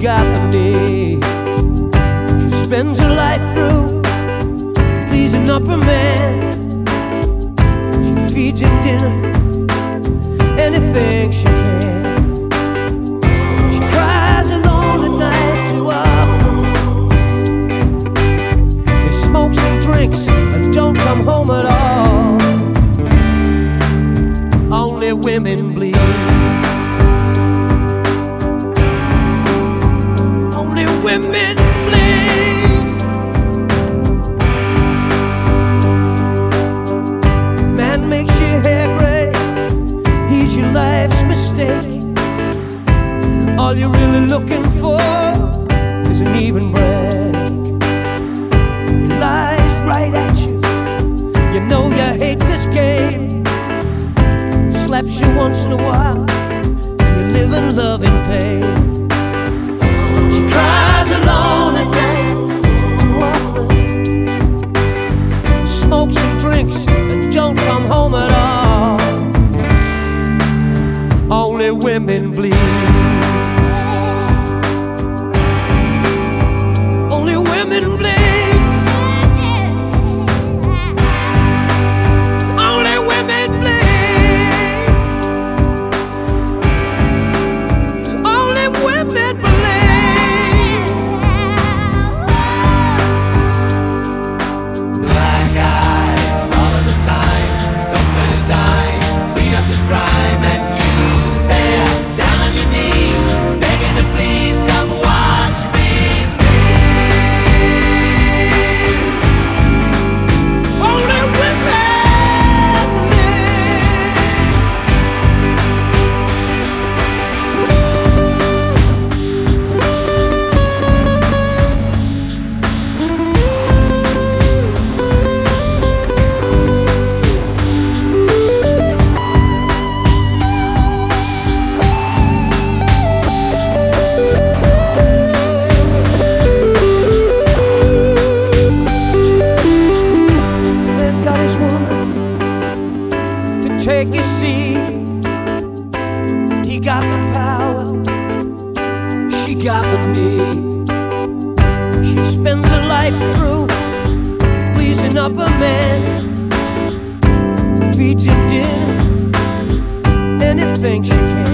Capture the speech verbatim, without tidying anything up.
got the need. She spends her life through pleasing up her man. She feeds him dinner, anything she can. She cries alone at night too often. He smokes and drinks and don't come home at all. Only women bleed. Only women bleed. Man makes your hair gray, he's your life's mistake. All you're really looking for is an even break. He lies right at you, you know you hate this game. Slaps you once in a while, you live in love in pain. She cries alone at night too often. Smokes and drinks and don't come home at all. Only women bleed. Only women bleed. Only women bleed. Only women bleed. Black eyes all of the time. Don't spend a dime. Clean up this crime. And you there, down on your knees, begging to please come watch me bleed. Only women bleed. Man got his woman to take his seat. He got the power, she got the need. She spends her life through pleasing up a man. Feeds him dinner, anything she can.